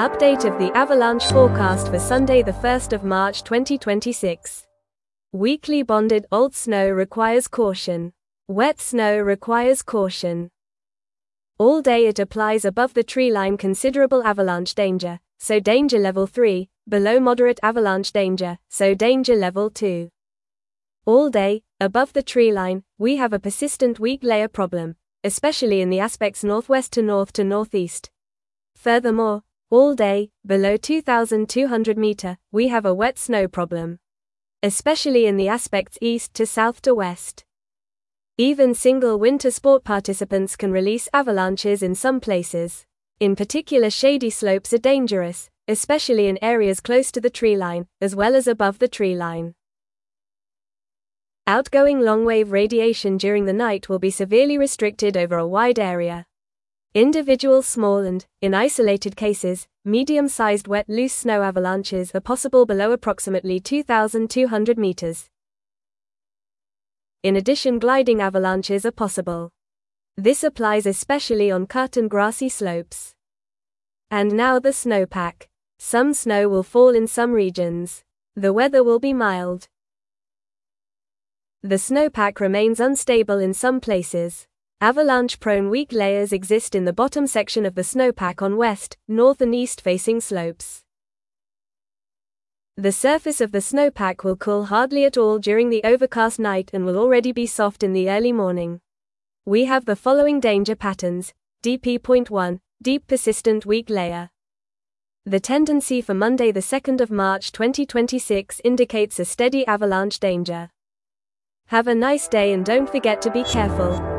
Update of the avalanche forecast for Sunday the 1st of March 2026. Weekly bonded old snow requires caution. Wet snow requires caution. All day it applies above the tree line considerable avalanche danger, so danger level 3, below moderate avalanche danger, so danger level 2. All day, above the tree line, we have a persistent weak layer problem, especially in the aspects northwest to northeast. Furthermore, all day, below 2,200 meter, we have a wet snow problem, especially in the aspects east to south to west. Even single winter sport participants can release avalanches in some places. In particular, shady slopes are dangerous, especially in areas close to the tree line, as well as above the tree line. Outgoing long-wave radiation during the night will be severely restricted over a wide area. Individual small and, in isolated cases, medium-sized wet loose snow avalanches are possible below approximately 2,200 meters. In addition, gliding avalanches are possible. This applies especially on cut and grassy slopes. And now the snowpack. Some snow will fall in some regions. The weather will be mild. The snowpack remains unstable in some places. Avalanche-prone weak layers exist in the bottom section of the snowpack on west, north and east-facing slopes. The surface of the snowpack will cool hardly at all during the overcast night and will already be soft in the early morning. We have the following danger patterns. DP.1, deep persistent weak layer. The tendency for Monday the 2nd of March 2026 indicates a steady avalanche danger. Have a nice day and don't forget to be careful.